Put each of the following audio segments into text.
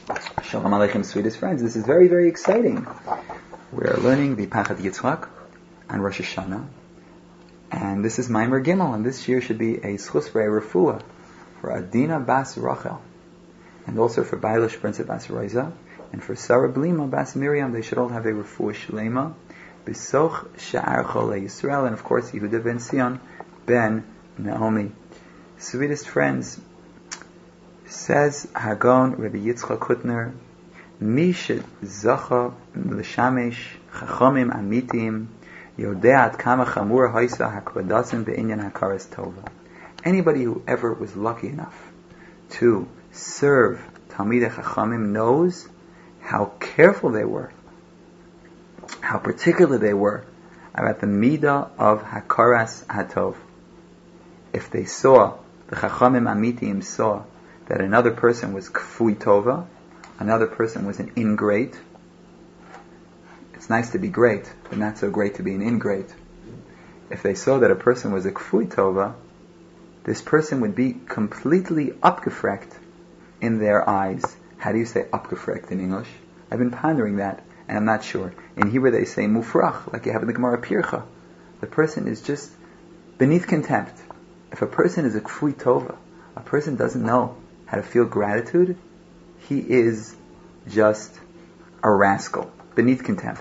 Shalom Aleichem, sweetest friends. This is very, very exciting. We're learning the Pachad Yitzchak on Rosh Hashanah, and this is Maimer Gimel, and this year should be a schus for a refuah for Adina Bas Rachel, and also for Bailish Prince Bas Roiza, and for Sarah Blima Bas Miriam. They should all have a refuah shlema B'soch Sha'ar Chole Yisrael, and of course Yehuda ben Sion ben Naomi. Sweetest friends, says Hagon Rabbi Yitzchak Hutner, Mish Zacha L'Shamesh Chachamim Amitim Yodeat Kama Chamur Haisa Hakvadasim Be'inyan Hakaras Tova. Anybody who ever was lucky enough to serve Talmidei Chachamim knows how careful they were, how particular they were about the midah of Hakaras Hatov. If they saw, the Chachamim Amitim saw that another person was kfui tova, another person was an ingrate. It's nice to be great, but not so great to be an ingrate. If they saw that a person was a kfui tova, this person would be completely upgefrekt in their eyes. How do you say upgefrekt in English? I've been pondering that, and I'm not sure. In Hebrew they say mufrach, like you have in the Gemara Pircha. The person is just beneath contempt. If a person is a kfui tova, a person doesn't know how to feel gratitude, he is just a rascal, beneath contempt.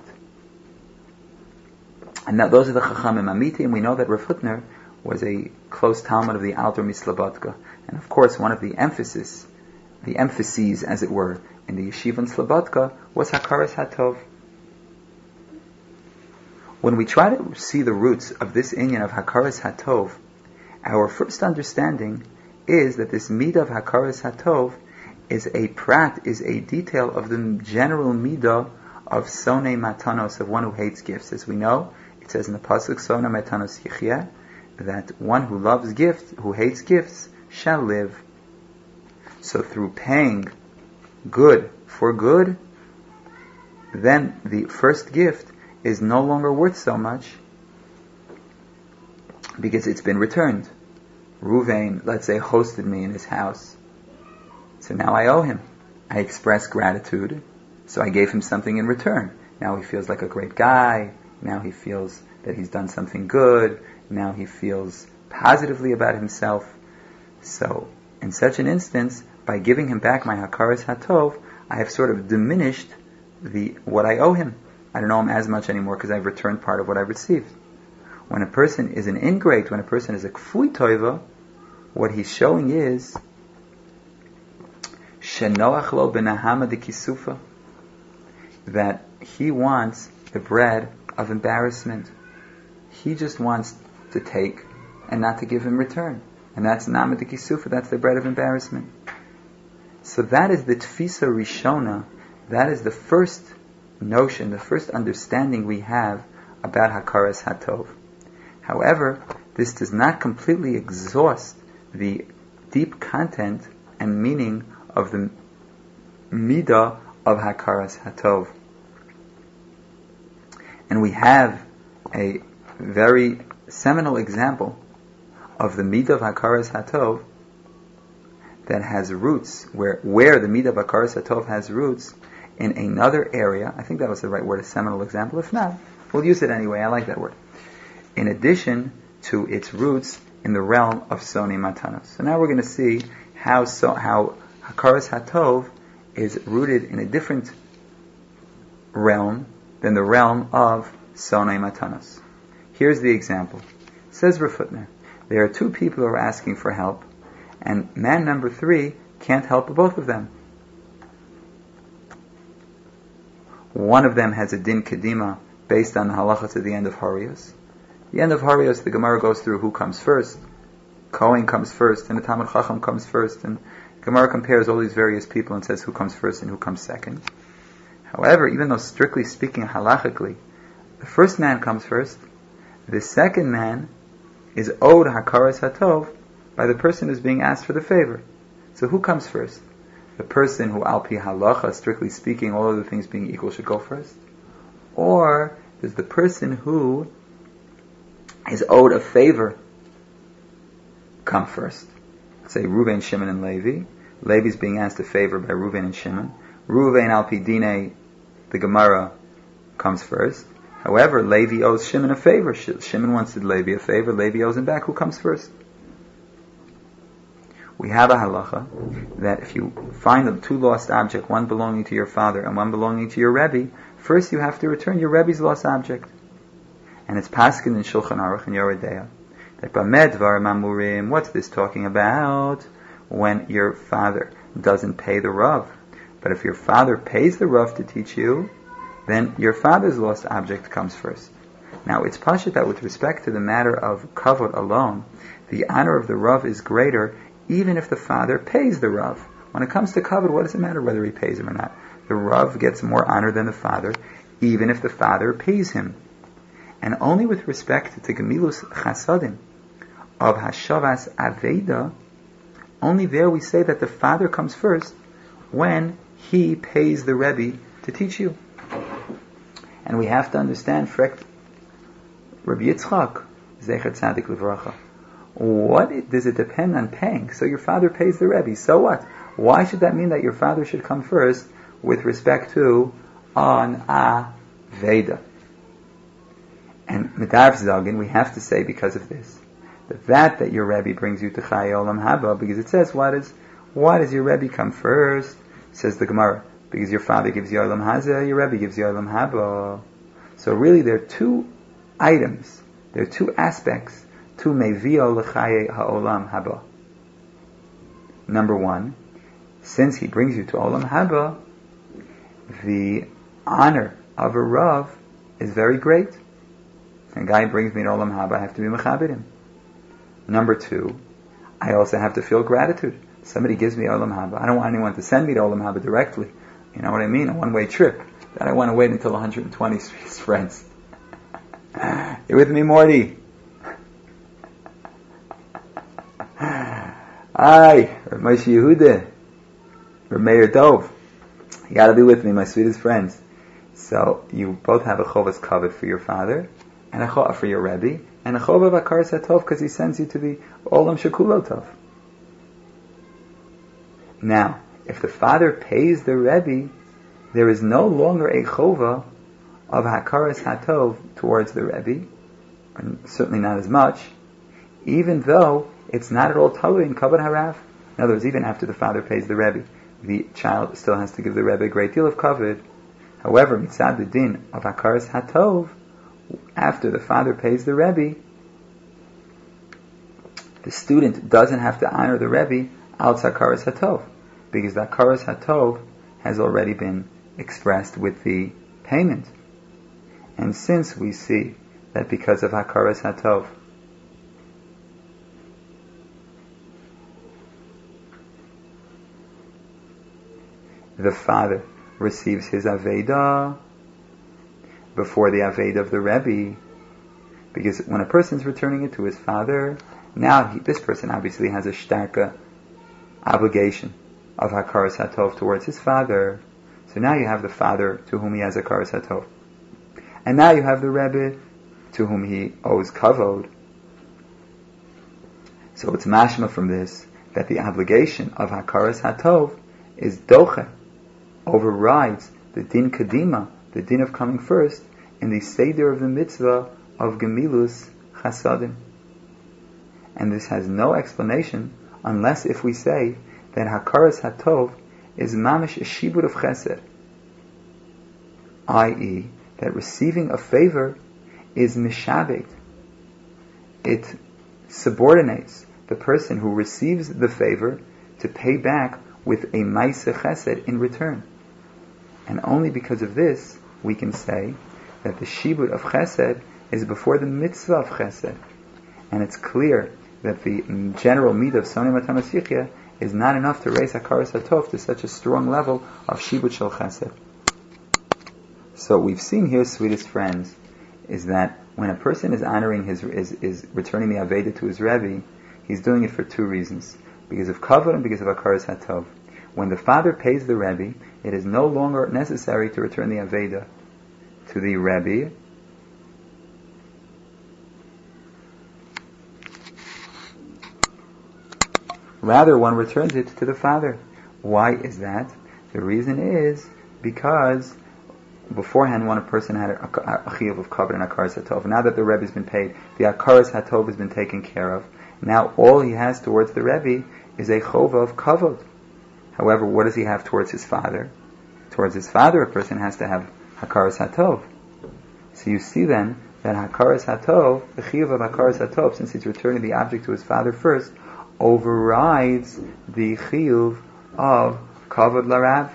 And now those are the Chachamim Amitim. We know that Rav Hutner was a close Talmud of the Alter Mislabatka. And of course, one of the emphases, as it were, in the Yeshiva in Slabatka was Hakaras Hatov. When we try to see the roots of this inyan of Hakaras Hatov, our first understanding is that this midah of Hakaras Hatov is a prat, is a detail of the general midah of Sonei Matanos, of one who hates gifts. As we know, it says in the pasuk Sonei Matanos Yichya, that one who loves gifts, who hates gifts, shall live. So through paying good for good, then the first gift is no longer worth so much because it's been returned. Ruvain, let's say, hosted me in his house. So now I owe him. I expressed gratitude, so I gave him something in return. Now he feels like a great guy. Now he feels that he's done something good. Now he feels positively about himself. So, in such an instance, by giving him back my Hakaras Hatov, I have sort of diminished what I owe him. I don't owe him as much anymore because I've returned part of what I've received. When a person is an ingrate, when a person is a kfui toiva, what he's showing is shenoach lo benahama de kisufa, that he wants the bread of embarrassment. He just wants to take and not to give in return. And that's nama de kisufa, that's the bread of embarrassment. So that is the tfisa rishona, that is the first notion, the first understanding we have about Hakaras Hatov. However, this does not completely exhaust the deep content and meaning of the midah of Hakaras Hatov. And we have a very seminal example of the midah of Hakaras Hatov that has roots, where the midah of Hakaras Hatov has roots in another area. I think that was the right word, a seminal example. If not, we'll use it anyway. I like that word. In addition to its roots in the realm of Sonei Matanos. So now we're going to see how Hakaras Hatov is rooted in a different realm than the realm of Sonei Matanos. Here's the example. Says Rav Hutner, there are two people who are asking for help, and man number 3 can't help both of them. One of them has a din kedima based on the halachas at the end of Harios. The end of Harios, the Gemara goes through who comes first. Kohen comes first, and the Talmud Chacham comes first, and Gemara compares all these various people and says who comes first and who comes second. However, even though strictly speaking halachically, the first man comes first, the second man is owed Hakaras Hatov by the person who's being asked for the favor. So who comes first? The person who, al pi halacha, strictly speaking, all other things being equal, should go first? Or does the person who is owed a favor come first? Let's say Reuven, Shimon, and Levi. Levi's being asked a favor by Reuven and Shimon. Ruvain al Pidine, the Gemara, comes first. However, Levi owes Shimon a favor. Shimon wants to do Levi a favor. Levi owes him back. Who comes first? We have a halacha that if you find the two lost objects, one belonging to your father and one belonging to your Rebbe, first you have to return your Rebbe's lost object. And it's Paskin in Shulchan Aruch and Yoreh De'ah that Bamed Dvarim Amurim, what's this talking about? When your father doesn't pay the Rav. But if your father pays the Rav to teach you, then your father's lost object comes first. Now it's pashut that with respect to the matter of kavod alone, the honor of the Rav is greater even if the father pays the Rav. When it comes to kavod, what does it matter whether he pays him or not? The Rav gets more honor than the father, even if the father pays him. And only with respect to Gemilus Chasadim of Hashavas Aveda, only there we say that the father comes first when he pays the Rebbe to teach you. And we have to understand, Rabbi Yitzchak, Zecher Tzadik Livracha, what does it depend on paying? So your father pays the Rebbe, so what? Why should that mean that your father should come first with respect to an Aveda? And Medav Zagin, we have to say because of this, that your Rebbe brings you to Chai Olam Haba, because it says, why does your Rebbe come first? Says the Gemara, because your father gives you Olam Hazeh, your Rebbe gives you Olam Haba. So really there are two items, there are two aspects to Mevio L'Chaye HaOlam Haba. Number one, since he brings you to Olam Haba, the honor of a Rav is very great. A guy brings me to Olam Haba, I have to be mechabed him. Number two, I also have to feel gratitude. Somebody gives me Olam Haba. I don't want anyone to send me to Olam Haba directly. You know what I mean? A one-way trip. That I want to wait until 120 Street's friends. You with me, Morty? Hi, Rav Moshe Yehuda, Rav Meir Dov. You gotta be with me, my sweetest friends. So, you both have a chovas kavod for your father, and a chova for your Rebbe, and a chova of Akaras HaTov because he sends you to the Olam Shekulo Tov. Now, if the father pays the Rebbe, there is no longer a chova of Hakaras HaTov towards the Rebbe, and certainly not as much, even though it's not at all talui in kavod harav. In other words, even after the father pays the Rebbe, the child still has to give the Rebbe a great deal of kavod. However, mitzad the din of Hakaras HaTov, after the father pays the Rebbe, the student doesn't have to honor the Rebbe al Hakaras HaTov, because the Hakaras HaTov has already been expressed with the payment. And since we see that because of Hakaras HaTov, the father receives his Aveda before the Aveda of the Rebbe, because when a person's returning it to his father, now this person obviously has a starka obligation of Hakaras HaTov towards his father. So now you have the father to whom he has Hakaras HaTov. And now you have the Rebbe to whom he owes kavod. So it's mashma from this that the obligation of Hakaras HaTov is doche, overrides the din kadima, the din of coming first, in the seder of the mitzvah of gemilus chasadim. And this has no explanation unless if we say that Hakaras HaTov is mamish a shibud of chesed, i.e., that receiving a favor is mishabed. It subordinates the person who receives the favor to pay back with a ma'aseh chesed in return. And only because of this we can say that the shibud of chesed is before the mitzvah of chesed. And it's clear that the general midah of Sonei Matanos Yichya is not enough to raise Hakaras HaTov to such a strong level of shibud shel chesed. So we've seen here, sweetest friends, is that when a person is honoring is returning the Aveda to his Rebbe, he's doing it for two reasons. Because of kavod and because of Hakaras HaTov. When the father pays the Rebbe, it is no longer necessary to return the Aveda to the Rebbe. Rather, one returns it to the father. Why is that? The reason is because beforehand, when a person had a chiyuv of kavod and akaras hatov, now that the Rebbe has been paid, the akaras hatov has been taken care of. Now all he has towards the Rebbe is a chova of kavod. However, what does he have towards his father? Towards his father, a person has to have hakaras hatov. So you see then that hakaras hatov, the chiyuv of hakaras hatov, since he's returning the object to his father first, overrides the chiyuv of kavod larav.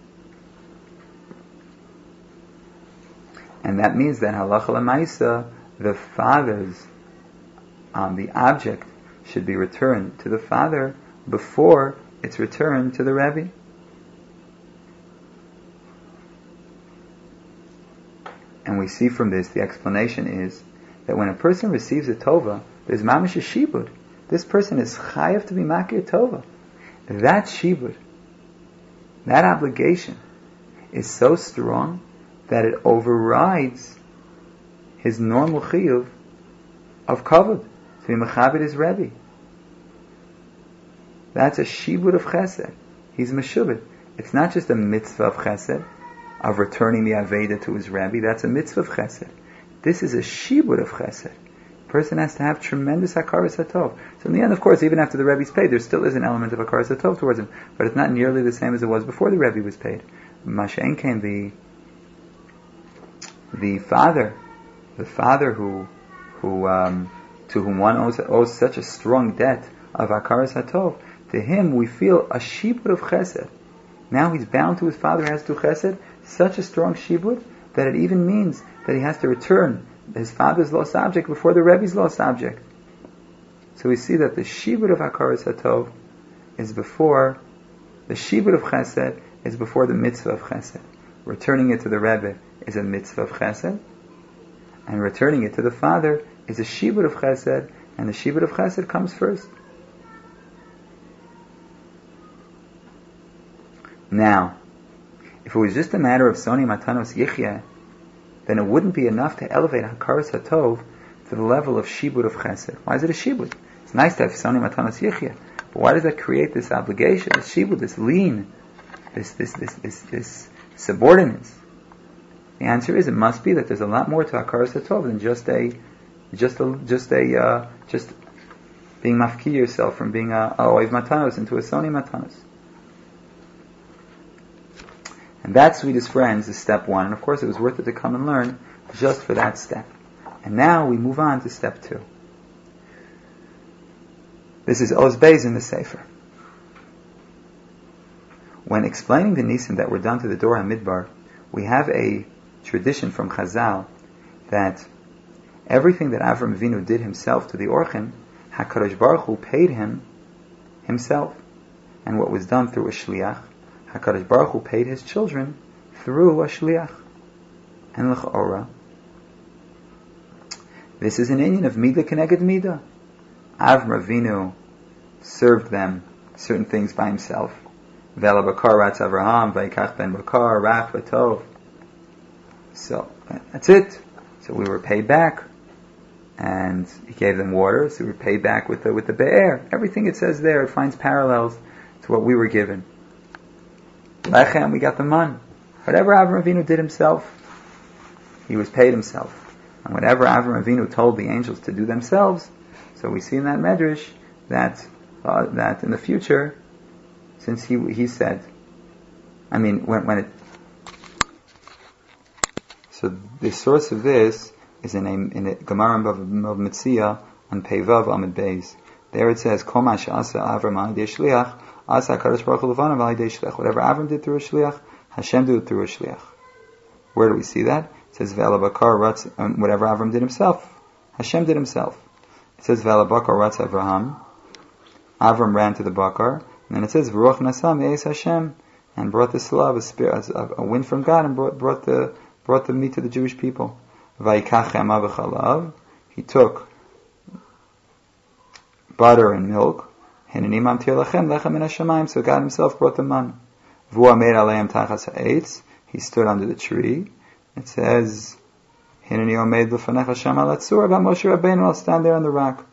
And that means that halacha l'maisa, the father's, the object should be returned to the father before it's returned to the Rebbe. And we see from this, the explanation is that when a person receives a tova, there's mamash shibud. This person is chayav to be makir tova. That shibud, that obligation, is so strong that it overrides his normal chiyuv of kavod, to be mechabed his Rebbe. That's a shibud of chesed. He's meshubed. It's not just a mitzvah of chesed, of returning the aveda to his Rebbe. That's a mitzvah of chesed. This is a shibud of chesed. A person has to have tremendous hakaras hatov. So in the end, of course, even after the Rebbe's paid, there still is an element of hakaras hatov towards him, but it's not nearly the same as it was before the Rebbe was paid. Mashen came the father who to whom one owes such a strong debt of hakaras hatov, to him we feel a shibud of chesed. Now he's bound to his father, has to chesed, such a strong shibud that it even means that he has to return his father's lost object before the Rebbe's lost object. So we see that the shibud of hakaras hatov is before the shibud of chesed is before the mitzvah of chesed. Returning it to the Rebbe is a mitzvah of chesed, and returning it to the father is a shibud of chesed, and the shibud of chesed comes first. Now, if it was just a matter of soni matanos yichya, then it wouldn't be enough to elevate hakaras hatov to the level of shibud of chesed. Why is it a shibud? It's nice to have soni matanos yichya, but why does that create this obligation, this shibud, this lien, this subordinates? The answer is, it must be that there's a lot more to hakaras hatov than just being mafki yourself from being a oiv matanos into a soni matanos. And that, sweetest friends, is step one. And of course, it was worth it to come and learn just for that step. And now we move on to step two. This is Oz Beis in the Sefer. When explaining the nisim that were done to the Dor HaMidbar, we have a tradition from Chazal that everything that Avram Avinu did himself to the Orchim, HaKadosh Baruch Hu paid him himself. And what was done through a shliach, HaKadosh Baruch Hu paid his children through a shliach. And l'cha'ora, this is an inyan of midah keneged midah. Avram Avinu served them certain things by himself. Vela bakar ratz Avraham, vayikach ben bakar, rach v'tov. So, that's it. So we were paid back. And he gave them water, so we were paid back with the be'er. Everything it says there, it finds parallels to what we were given. Lechem, we got the man. Whatever Avram Avinu did himself, he was paid himself. And whatever Avram Avinu told the angels to do themselves, so we see in that medrash that in the future, since he said, I mean, when it, so the source of this is in a Gemara of Metzia on Peivav Amid Beis. There it says, Kol ma she'asa Avram al yedei shliach, asa HaKadosh Baruch Hu levanav al yedei shliach. Whatever Avram did through a shliach, Hashem did it through a shliach. Where do we see that? It says, Ve'ala bakar ratz, whatever Avram did himself, Hashem did himself. It says, Ve'ala bakar ratz Avraham, Avram ran to the bakar, and then it says, V'ruach nasa me'ez Hashem, and brought the slav, a wind from God, and brought the meat to the Jewish people. Vayikach chema v'chalav, he took butter and milk, Hineni mamtir lachem lechem min hashamayim, so God himself brought the man. V'hu ameid aleim tachas ha'etz, he stood under the tree. It says, Hineni omeid l'fanecha shama latzur, but Moshe Rabbeinu will stand there on the rock.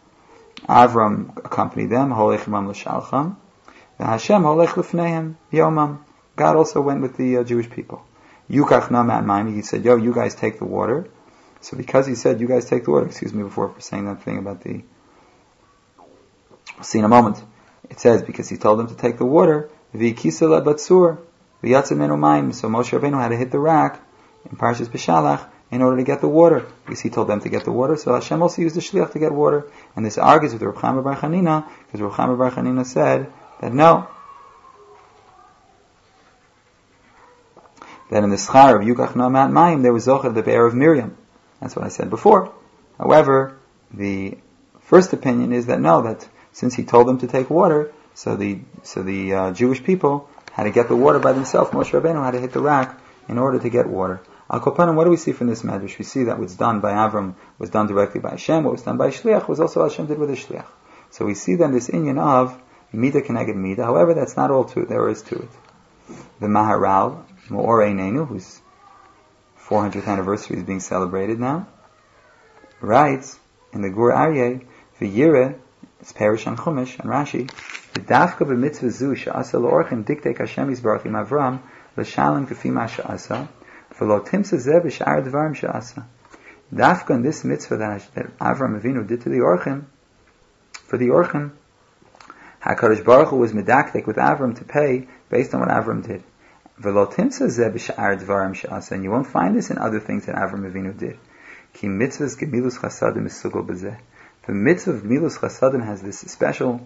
Avram accompanied them, holech imam l'shalcham, v'Hashem holech l'fneihem, yomam, God also went with the Jewish people. Yukach na ma'at mayim, he said, you guys take the water. So because he said, you guys take the water, excuse me before saying that thing about we'll see in a moment. It says, because he told them to take the water, v'kisa lebatzur, v'yatzeh menu mayim. So Moshe Rabbeinu had to hit the rock in Parshas Beshalach in order to get the water. Because he told them to get the water, so Hashem also used the shliach to get water. And this argues with Rav Chama bar Chanina, because Rav Chama bar Chanina said that no, that in the schar of Yukach na ma'at mayim there was zocher the bear of Miriam. That's what I said before. However, the first opinion is that no, that since he told them to take water, so the Jewish people had to get the water by themselves. Moshe Rabbeinu had to hit the rock in order to get water. Al Kopanim, what do we see from this medrash? We see that what's done by Avram was done directly by Hashem. What was done by Shliach was also Hashem did with the Shliach. So we see then this inyan of Mida Keneged Mida. However, that's not all to it. There is to it. The Maharal, Me'or Einenu, whose 400th anniversary is being celebrated now, writes in the Gur Aryeh, V'yireh, it's Perish on Chumash and Rashi, V'dafka b'mitzvah zu she'asa l'orchim diktek Hashem yisbarach im Avram l'shalem k'fi ma she'asa v'lo timsa zeh b'sh'ar dvarim she'asa. Dafka in this mitzvah that Avram Avinu did to the Orchim, for the Orchim, HaKadosh Baruch Hu was medaktek with Avram to pay based on what Avram did. V'lo timsa zeh b'sh'ar dvarim she'asa, and you won't find this in other things that Avram Avinu did. Ki mitzvahs gemilus chasadim is sugol b'zeh. The mitzvah of Milus Chasadim has this special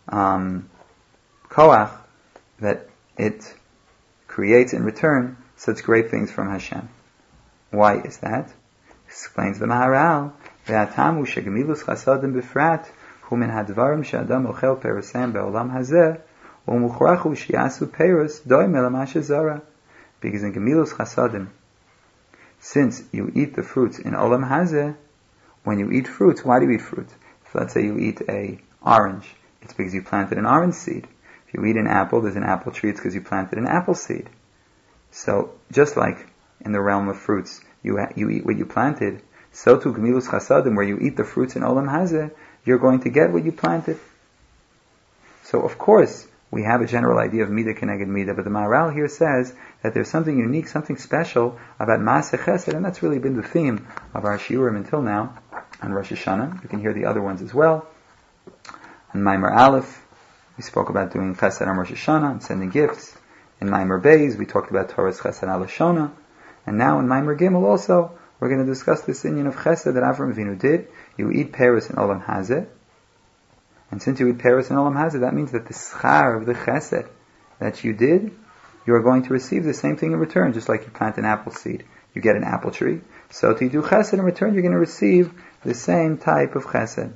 koach that it creates in return such great things from Hashem. Why is that? Explains the Maharal, Ve'atamu she'gemilus chasadim b'frat hu min hadvarim she'adam ochel perasem be'olam hazeh u'muchrachu she'yasu peros doim elama shezara. Because in gemilus chasadim, since you eat the fruits in olam hazeh, when you eat fruits, why do you eat fruit? If let's say you eat a orange, it's because you planted an orange seed. If you eat an apple, there's an apple tree, it's because you planted an apple seed. So, just like in the realm of fruits, you eat what you planted, so too Gemilus Chasadim, where you eat the fruits in Olam Hazeh, you're going to get what you planted. So, of course, we have a general idea of Mida Keneged Mida, but the Maharal here says that there's something unique, something special about Maaseh Chesed, and that's really been the theme of our shiurim until now, on Rosh Hashanah. You can hear the other ones as well. On Maimer Aleph, we spoke about doing Chesed on Rosh Hashanah and sending gifts. In Maimer Beis, we talked about Torah's Chesed al Shona. And now in Maimer Gimel also, we're going to discuss this inyan of Chesed that Avram Avinu did. You eat Paris in Olam Hazeh. And since you eat Paris in Olam Hazeh, that means that the schar of the Chesed that you did, you are going to receive the same thing in return, just like you plant an apple seed. You get an apple tree. So to do Chesed in return, you're going to receive the same type of Chesed.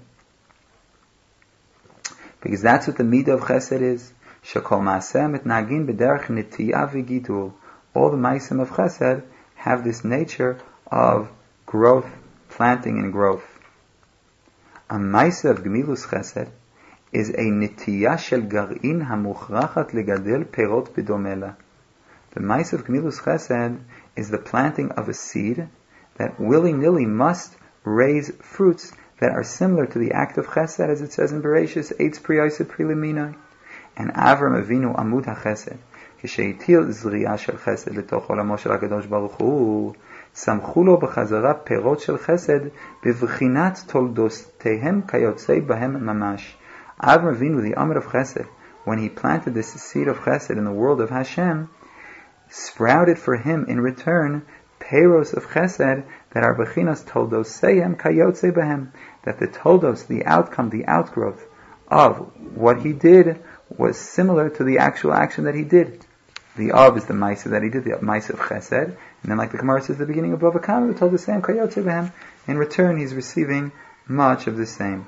Because that's what the Midah of Chesed is. Shekol Maaseh mitnagin b'derech nitiyah v'gidul. All the Maisim of Chesed have this nature of growth, planting and growth. A Maaseh of Gemilus Chesed is a nitiyah shel gar'in hamuchrachat legadel perot b'domela. The Maaseh of Gemilus Chesed is the planting of a seed that willy-nilly must raise fruits that are similar to the act of Chesed, as it says in Bereshis, Eitz pri yoseh pri liminai. And Avram Avinu Amud HaChesed, כשהטיל זריעה של חסד לתוך עולמו של הקדוש ברוך הוא, צמחו לו בחזרה פירות של חסד בבחינת תולדותיהם כיוצא בהם ממש. Avram Avinu, the Amud of Chesed, when he planted this seed of Chesed in the world of Hashem, sprouted for him in return Peros of Chesed that are bechinas toldoseihem kayotze behem, that the toldos, the outcome, the outgrowth of what he did was similar to the actual action that he did. The Av is the Maisa that he did, the Maisa of Chesed, and then like the Gemara says at the beginning of Bava Kama, the toldoseihem kayotze behem. In return, he's receiving much of the same.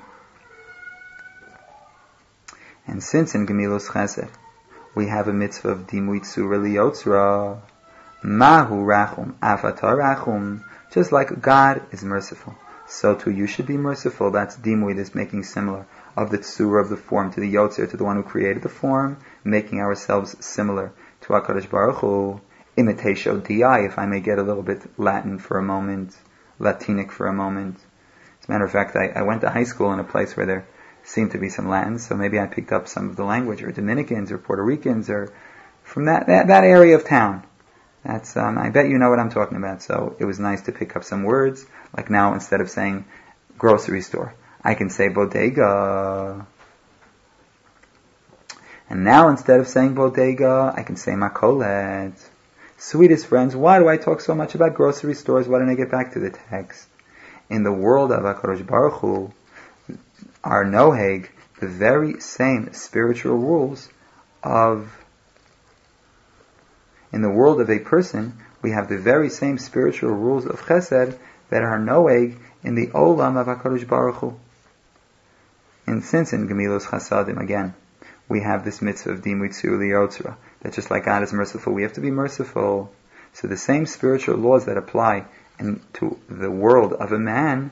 And since in Gemilos Chesed we have a mitzvah of Dimui Tzura Liyotzra, Mahu Rachum, Avatar Rachum, just like God is merciful, so too you should be merciful. That's Dimui, this making similar of the Tzura of the form to the Yotzer, to the one who created the form, making ourselves similar to HaKadosh Baruch Hu. Imitatio Di, if I may get a little bit Latin for a moment, Latinic for a moment. As a matter of fact, I went to high school in a place where there seemed to be some Latin, so maybe I picked up some of the language, or Dominicans, or Puerto Ricans, or from that area of town. That's I bet you know what I'm talking about. So it was nice to pick up some words. Like now, instead of saying grocery store, I can say bodega. And now, instead of saying bodega, I can say makolet. Sweetest friends, why do I talk so much about grocery stores? Why don't I get back to the text? In the world of HaKadosh Baruch Hu, our noheg, the very same spiritual rules in the world of a person, we have the very same spiritual rules of chesed that are noheg in the olam of HaKadosh Baruch Hu. And since in Gemilos Chasadim, again, we have this mitzvah of Dimui Tzur Liyotzra, that just like God is merciful, we have to be merciful. So the same spiritual laws that apply to the world of a man,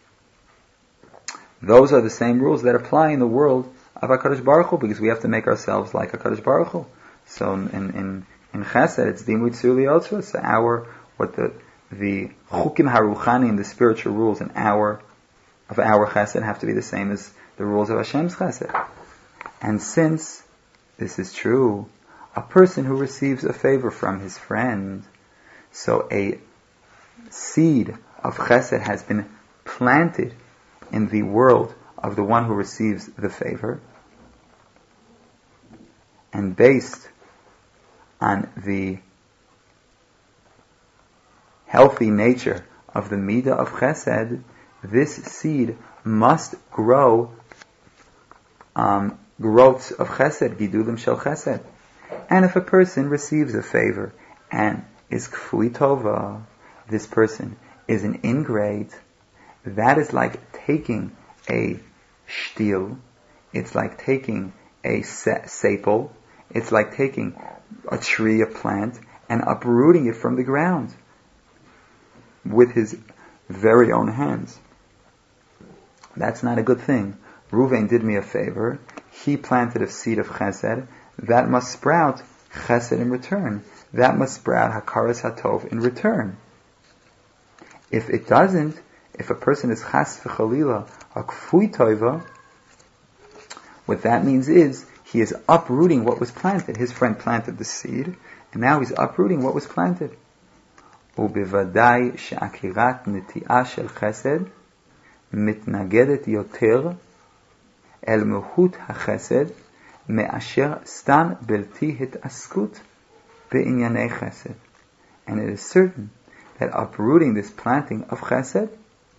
those are the same rules that apply in the world of HaKadosh Baruch Hu, because we have to make ourselves like HaKadosh Baruch Hu. So in Chesed, it's Dimui Tzur Liyotzra, so what the Chukim Haruchani, the spiritual rules of our Chesed have to be the same as the rules of Hashem's Chesed. And since this is true, a person who receives a favor from his friend, so a seed of chesed has been planted in the world of the one who receives the favor, and based on the healthy nature of the midah of chesed, this seed must grow growths of chesed, gidulim shel chesed. And if a person receives a favor and is kfui tova, this person is an ingrate, that is like taking a shtil, it's like taking a sapel, it's like taking a tree, a plant, and uprooting it from the ground with his very own hands. That's not a good thing. Ruvain did me a favor. He planted a seed of chesed. That must sprout chesed in return. That must sprout hakaras hatov in return. If it doesn't, if a person is chas v'chalila a kfui tova, what that means is he is uprooting what was planted. His friend planted the seed, and now he's uprooting what was planted. Ubivadai she'akirat neti'ah shel chesed mitnagedet yoter el mehut hachesed me'asher stam belti hitaskut be'inyanei chesed. And it is certain that uprooting this planting of chesed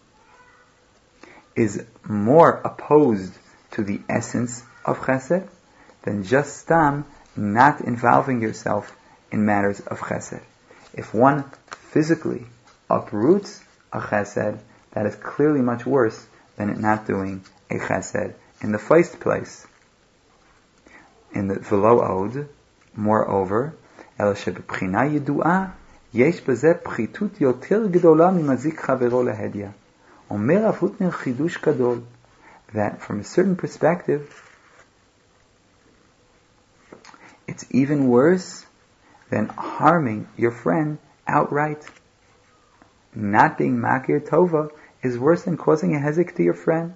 is more opposed to the essence of chesed than just stam not involving yourself in matters of chesed. If one physically uproots a chesed, that is clearly much worse than it not doing a chesed in the first place. In the Velo Od, moreover, El shebebchina yidua yesh beze pchitut yoter gedola mimazik chavero lehedya. Omer Rav Hutner chidush gadol, that from a certain perspective, it's even worse than harming your friend outright. Not being makir tova is worse than causing a hezek to your friend.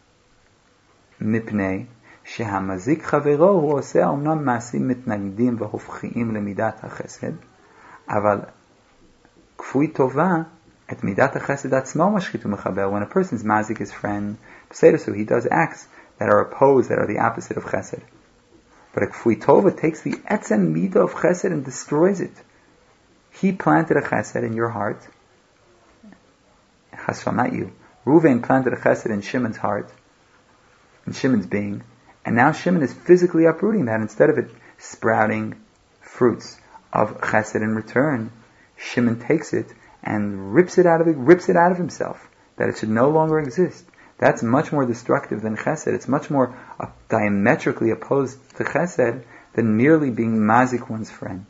Mipnei shehamazik chavero hu oseh omnam maasim mitnagdim v'hofchiim lemidat hachesed, aval kfui tova et midat hachesed atzmo mashchit u'mechaber. When a person is mazik his friend, so he does acts that are opposed, that are the opposite of chesed. But a kfui tova takes the etzem midah of chesed and destroys it. He planted a chesed in your heart. Chasvam, not you. Reuven planted a chesed in Shimon's heart, in Shimon's being, and now Shimon is physically uprooting that. Instead of it sprouting fruits of chesed in return, Shimon takes it and rips it out of himself, that it should no longer exist. That's much more destructive than chesed. It's much more diametrically opposed to chesed than merely being mazik one's friend.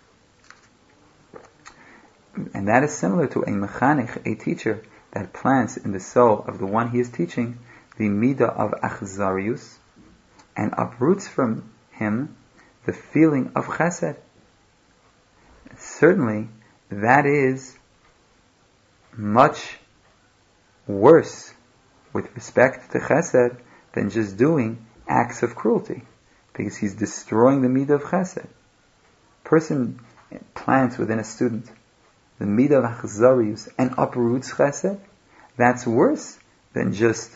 And that is similar to a mechanich, a teacher, that plants in the soul of the one he is teaching the midah of achzarius and uproots from him the feeling of chesed. Certainly, that is much worse with respect to chesed than just doing acts of cruelty, because he's destroying the midah of chesed. person plants within a student the midah of achzarius and uproots chesed, that's worse than just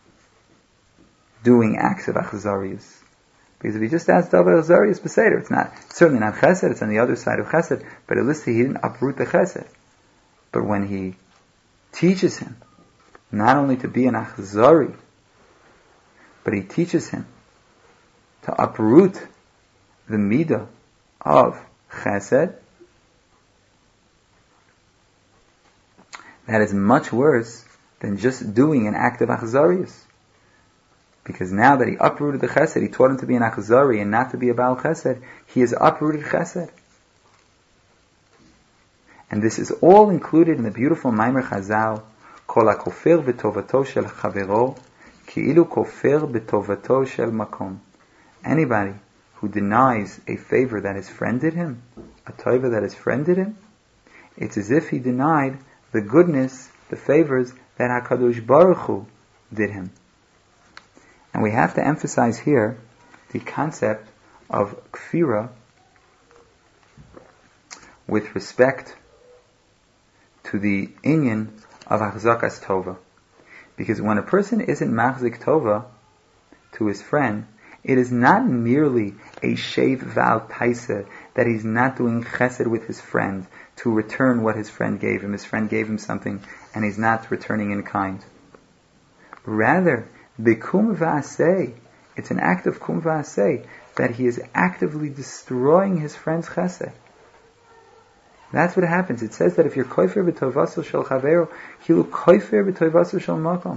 doing acts of achzarius. Because if he just adds davar achzarius beseder, it's certainly not chesed, it's on the other side of chesed, but at least he didn't uproot the chesed. But when he teaches him not only to be an achzari, but he teaches him to uproot the midah of chesed, that is much worse than just doing an act of achzarius. Because now that he uprooted the chesed, he taught him to be an achzari and not to be a baal chesed, he has uprooted chesed. And this is all included in the beautiful Maimer Chazal, Kol HaKofer B'tovato Shel Chavero, Ki'ilu Kofer B'tovato Shel Makom. Anybody who denies a favor that his friend did him, a tova that his friend did him, it's as if he denied the goodness, the favors that HaKadosh Baruch Hu did him. And we have to emphasize here the concept of kfira with respect to the inyan of achzakas tova. Because when a person isn't machzik tova to his friend, it is not merely a shev val taisa that he's not doing chesed with his friend to return what his friend gave him. His friend gave him something and he's not returning in kind. Rather, bekum v'aseh, it's an act of kum v'aseh, that he is actively destroying his friend's chesed. That's what happens. It says that if you're koifer b'tovaso shel chavero, kilu koifer b'tovaso shel makom.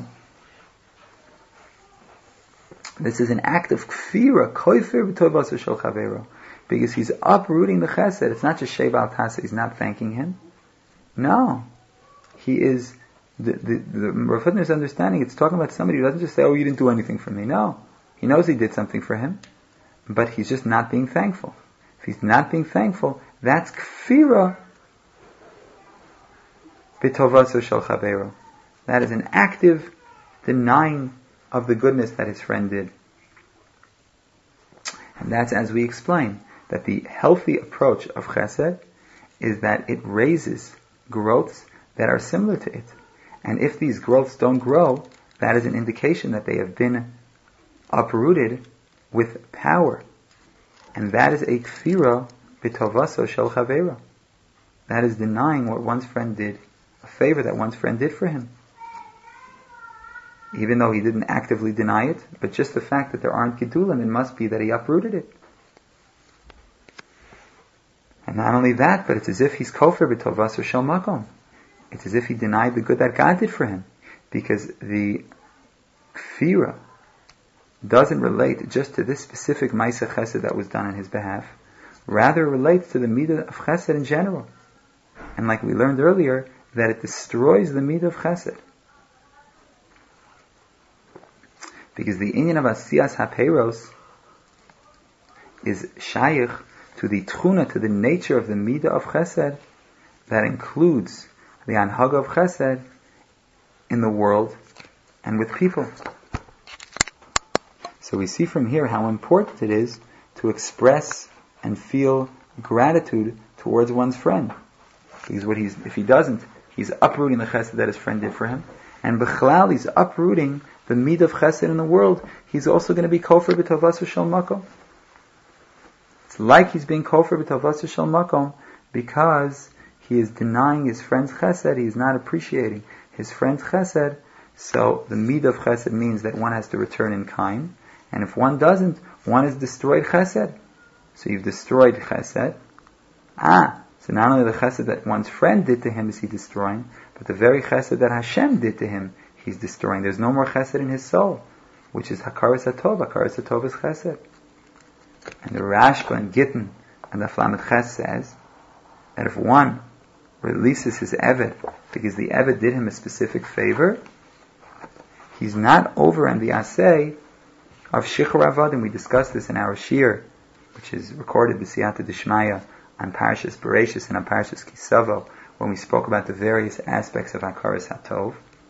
This is an act of kfira, koifer b'tovaso shel chavero, because he's uprooting the chesed. It's not just shev al tasa, he's not thanking him. No. He is, the Rav Hutner's understanding, it's talking about somebody who doesn't just say, oh, you didn't do anything for me. No. He knows he did something for him, but he's just not being thankful. If he's not being thankful, that's kfira b'tovaso shel chavero. That is an active denying of the goodness that his friend did. And that's, as we explain, that the healthy approach of chesed is that it raises growths that are similar to it. And if these growths don't grow, that is an indication that they have been uprooted with power. And that is a kfira b'tovaso shel chavero. That is denying what one's friend did, a favor that one's friend did for him. Even though he didn't actively deny it, but just the fact that there aren't gedulim, it must be that he uprooted it. And not only that, but it's as if he's kofer b'tovaso shel makom. It's as if he denied the good that God did for him. Because the kfira doesn't relate just to this specific ma'aseh chesed that was done on his behalf. Rather, it relates to the midah of chesed in general. And like we learned earlier, that it destroys the midah of chesed. Because the inyan of asiyas haperos is shaykh to the tchuna, to the nature of the midah of chesed, that includes the anhaga of chesed in the world and with people. So we see from here how important it is to express and feel gratitude towards one's friend. Because if he doesn't, he's uprooting the chesed that his friend did for him. And b'chlal, he's uprooting the midah of chesed in the world. He's also going to be kofer b'tovaso shel makom. It's like he's being kofer b'tovaso shel makom because he is denying his friend's chesed. He's not appreciating his friend's chesed. So the midah of chesed means that one has to return in kind. And if one doesn't, one has destroyed chesed. So you've destroyed chesed. So not only the chesed that one's friend did to him is he destroying, but the very chesed that Hashem did to him, he's destroying. There's no more chesed in his soul, which is hakaras hatov. Hakaras hatov is chesed. And the Rashba and Gittin and the Flamet Ches says that if one releases his eved because the eved did him a specific favor, he's not over on the asay of shichur avadim. We discussed this in our shir, which is recorded b'siyata d'shmaya on Parshas Bereshis and on Parshas Kisavo, when we spoke about the various aspects of hakaras hatov.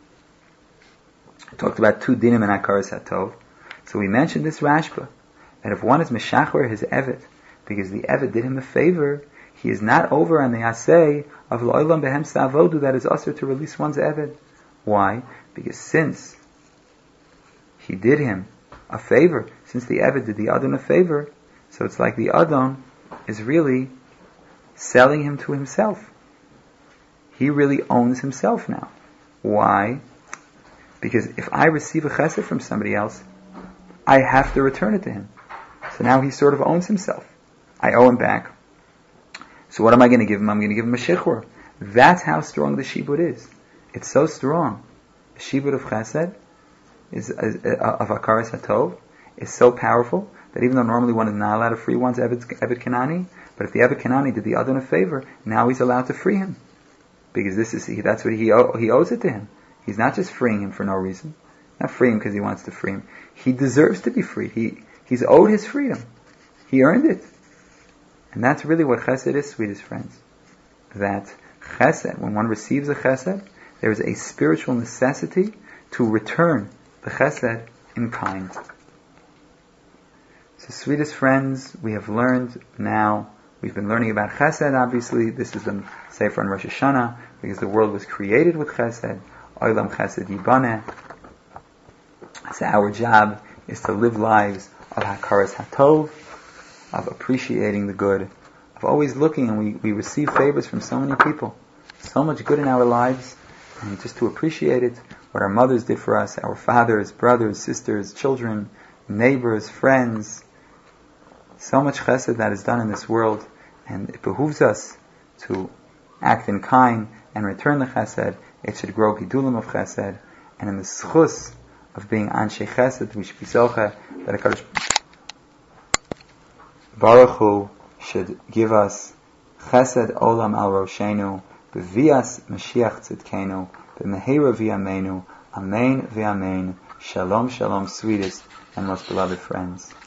We talked about two dinim in hakaras hatov. So we mentioned this Rashba, that if one is meshacher his eved because the Eved did him a favor, he is not over on the asay of Lo'olam Behem Sa'avodu that is usher to release one's Eved. Why? Because since he did him a favor, since the Eved did the Adon a favor, so it's like the Adon is really selling him to himself. He really owns himself now. Why? Because if I receive a chesed from somebody else, I have to return it to him. So now he sort of owns himself. I owe him back. So what am I going to give him? I'm going to give him a shichur. That's how strong the shibud is. It's so strong. The shibud of chesed, of Hakaras HaTov, is so powerful that even though normally one is not allowed to free one's Eved Kanani, but if the Eved Kanani did the Adon a favor, now he's allowed to free him. Because that's what he owes it to him. He's not just freeing him for no reason. Not freeing him because he wants to free him. He deserves to be freed. He's owed his freedom. He earned it. And that's really what chesed is, sweetest friends. That chesed, when one receives a chesed, there is a spiritual necessity to return the chesed in kind. So sweetest friends, we have learned now, we've been learning about chesed, obviously. This is the Sefer on Rosh Hashanah, because the world was created with chesed. Olam chesed yibaneh. So our job is to live lives of Hakaras HaTov, of appreciating the good, of always looking, and we receive favors from so many people. So much good in our lives, and just to appreciate it, what our mothers did for us, our fathers, brothers, sisters, children, neighbors, friends. So much chesed that is done in this world, and it behooves us to act in kind and return the chesed. It should grow gidulim of chesed, and in the schus of being anshe chesed, we should be zoche that HaKadosh Baruch Hu should give us chesed olam al roshenu, b'vias Mashiach tzidkenu, b'mehera v'yameinu, amen v'amen. Shalom, shalom, sweetest and most beloved friends.